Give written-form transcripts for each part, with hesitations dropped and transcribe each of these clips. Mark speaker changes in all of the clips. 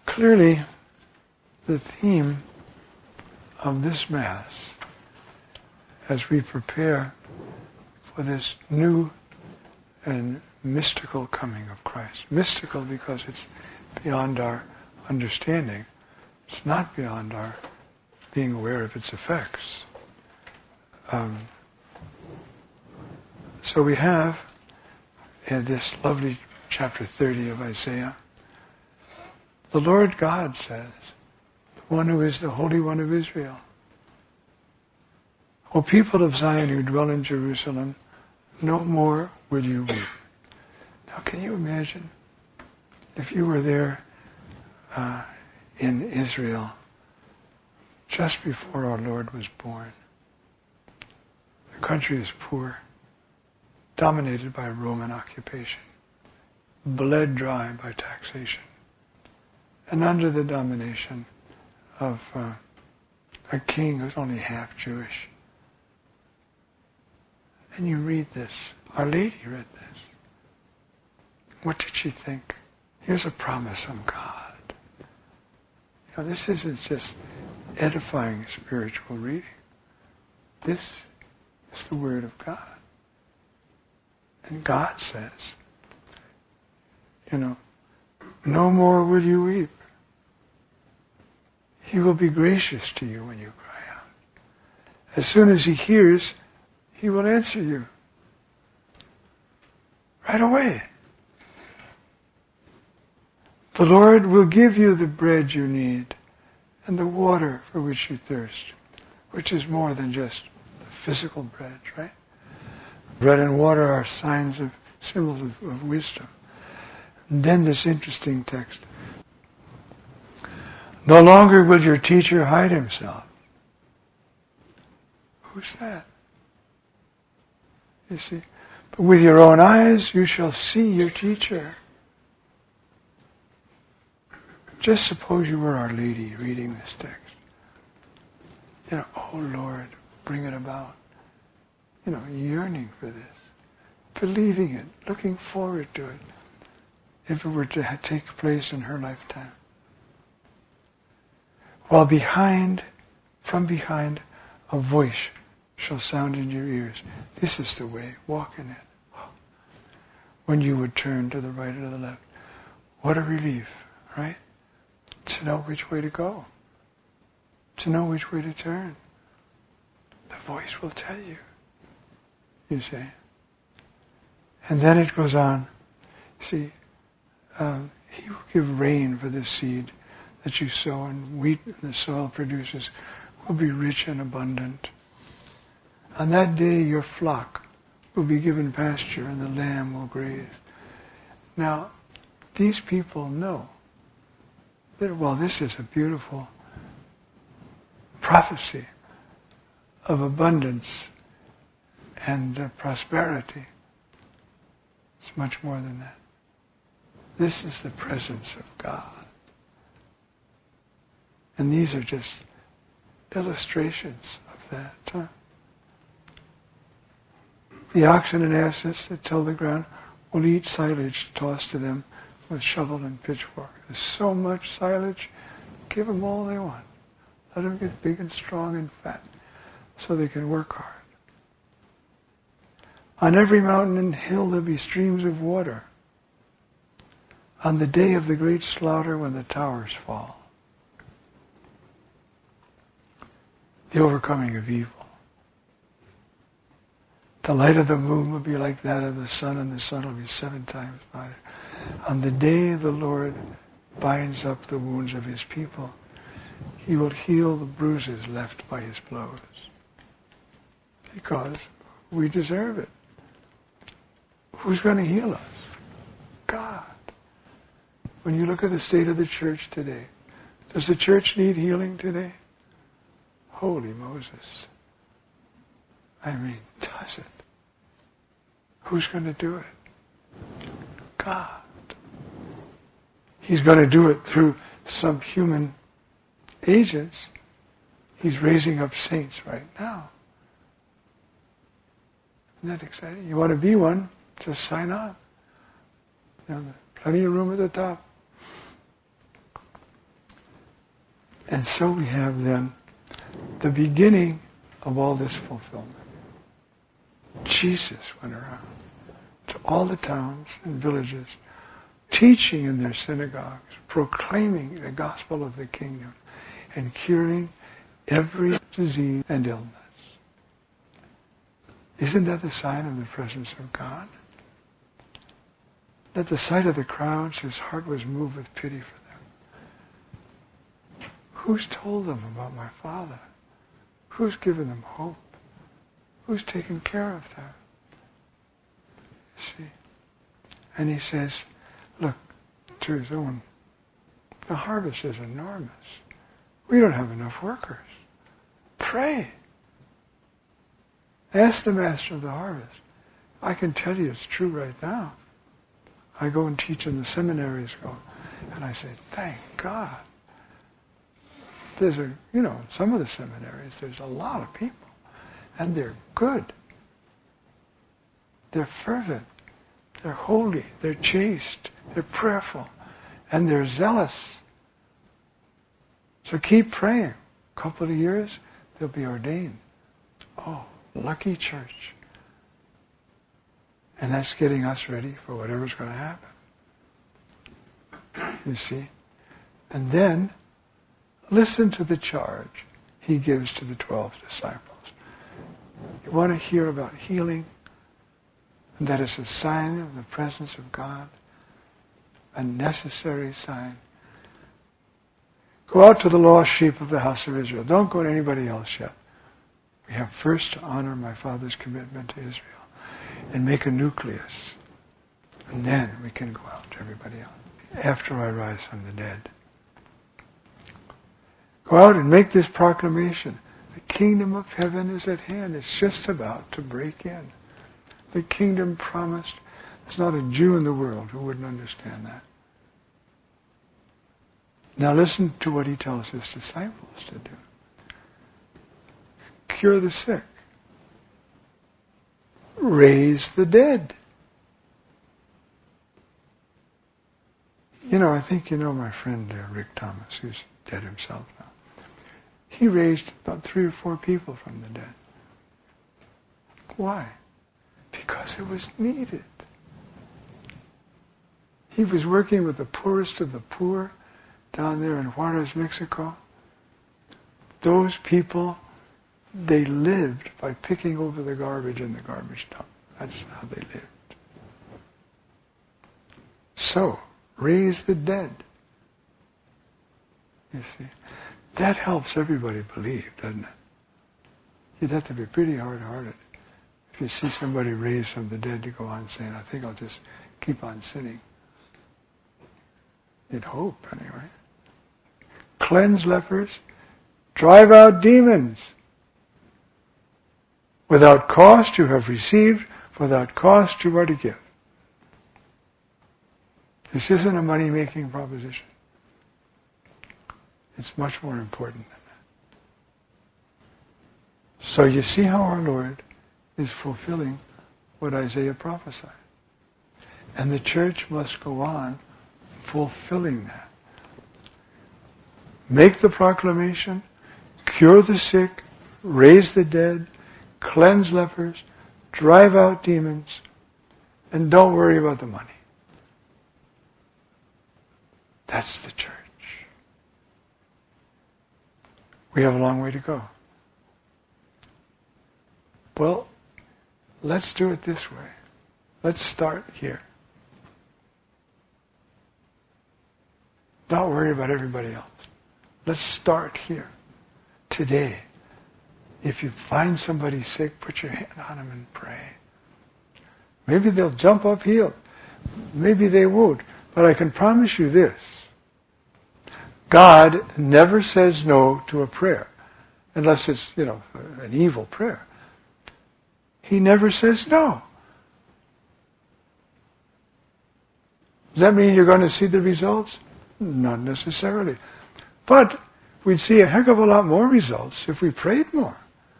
Speaker 1: Clearly, the theme of this Mass, as we prepare for this new and mystical coming of Christ. Mystical because it's beyond our understanding. It's not beyond our being aware of its effects. So we have in this lovely chapter 30 of Isaiah, the Lord God says, the one who is the Holy One of Israel, O people of Zion who dwell in Jerusalem, no more will you weep. Now can you imagine if you were there in Israel just before our Lord was born? The country is poor, dominated by Roman occupation, bled dry by taxation, and under the domination of a king who's only half Jewish. And you read this. Our Lady read this. What did she think? Here's a promise from God. You know, this isn't just edifying spiritual reading. This is the Word of God. And God says, no more will you weep. He will be gracious to you when you cry out. As soon as He hears, He will answer you. Right away. The Lord will give you the bread you need and the water for which you thirst, which is more than just the physical bread, right? Bread and water are symbols of wisdom. And then this interesting text. No longer will your teacher hide himself. Who's that? You see? But with your own eyes you shall see your teacher. Just suppose you were Our Lady reading this text. Oh Lord, bring it about. Yearning for this. Believing it. Looking forward to it. If it were to take place in her lifetime. While from behind, a voice shall sound in your ears. This is the way. Walk in it. When you would turn to the right or the left. What a relief, right? To know which way to go. To know which way to turn. The voice will tell you. You see. And then it goes on. See, He will give rain for the seed that you sow, and wheat the soil produces will be rich and abundant. On that day your flock will be given pasture and the lamb will graze. Now, these people know that, this is a beautiful prophecy of abundance and prosperity. It's much more than that. This is the presence of God. And these are just illustrations of that. The oxen and asses that till the ground will eat silage tossed to them with shovel and pitchfork. There's so much silage, give them all they want. Let them get big and strong and fat so they can work hard. On every mountain and hill there'll be streams of water. On the day of the great slaughter when the towers fall. The overcoming of evil. The light of the moon will be like that of the sun, and the sun will be 7 times brighter. On the day the Lord binds up the wounds of His people, He will heal the bruises left by His blows. Because we deserve it. Who's going to heal us? God. When you look at the state of the church today, does the church need healing today? Holy Moses. Does it? Who's going to do it? God. He's going to do it through some human agents. He's raising up saints right now. Isn't that exciting? You want to be one? Just sign on. Plenty of room at the top. And so we have then the beginning of all this fulfillment. Jesus went around to all the towns and villages, teaching in their synagogues, proclaiming the gospel of the kingdom, and curing every disease and illness. Isn't that the sign of the presence of God? At the sight of the crowds, his heart was moved with pity for them. Who's told them about my Father? Who's given them hope? Who's taken care of them? See? And he says, look, to his own, the harvest is enormous. We don't have enough workers. Pray. Ask the master of the harvest. I can tell you it's true right now. I go and teach in the seminaries, and I say, thank God. There's some of the seminaries, there's a lot of people, and they're good. They're fervent. They're holy. They're chaste. They're prayerful. And they're zealous. So keep praying. A couple of years, they'll be ordained. Oh, lucky church. And that's getting us ready for whatever's going to happen. You see? And then, listen to the charge he gives to the 12 disciples. You want to hear about healing? And that is a sign of the presence of God. A necessary sign. Go out to the lost sheep of the house of Israel. Don't go to anybody else yet. We have first to honor my Father's commitment to Israel and make a nucleus. And then we can go out to everybody else. After I rise from the dead. Go out and make this proclamation. The kingdom of heaven is at hand. It's just about to break in. The kingdom promised. There's not a Jew in the world who wouldn't understand that. Now listen to what he tells his disciples to do. Cure the sick. Raise the dead. I think my friend Rick Thomas, who's dead himself now. He raised about 3 or 4 people from the dead. Why? Because it was needed. He was working with the poorest of the poor down there in Juarez, Mexico. Those people, they lived by picking over the garbage in the garbage dump. That's how they lived. So, raise the dead. You see, that helps everybody believe, doesn't it? You'd have to be pretty hard-hearted if you see somebody raised from the dead to go on saying, I think I'll just keep on sinning. You'd hope, anyway. Cleanse lepers, drive out demons. Without cost you have received, without cost you are to give. This isn't a money-making proposition. It's much more important than that. So you see how our Lord is fulfilling what Isaiah prophesied. And the church must go on fulfilling that. Make the proclamation, cure the sick, raise the dead, cleanse lepers, drive out demons, and don't worry about the money. That's the church. We have a long way to go. Well, let's do it this way. Let's start here. Don't worry about everybody else. Let's start here. Today. If you find somebody sick, put your hand on them and pray. Maybe they'll jump up healed. Maybe they won't. But I can promise you this. God never says no to a prayer. Unless it's, an evil prayer. He never says no. Does that mean you're going to see the results? Not necessarily. But we'd see a heck of a lot more results if we prayed more.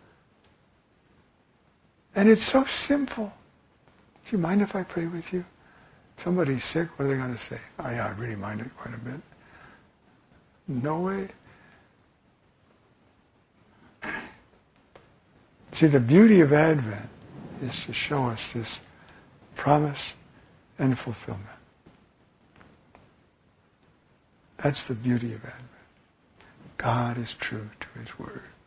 Speaker 1: And it's so simple. Do you mind if I pray with you? Somebody's sick, what are they going to say? Oh yeah, I really mind it quite a bit. No way. See, the beauty of Advent is to show us this promise and fulfillment. That's the beauty of Advent. God is true to His Word.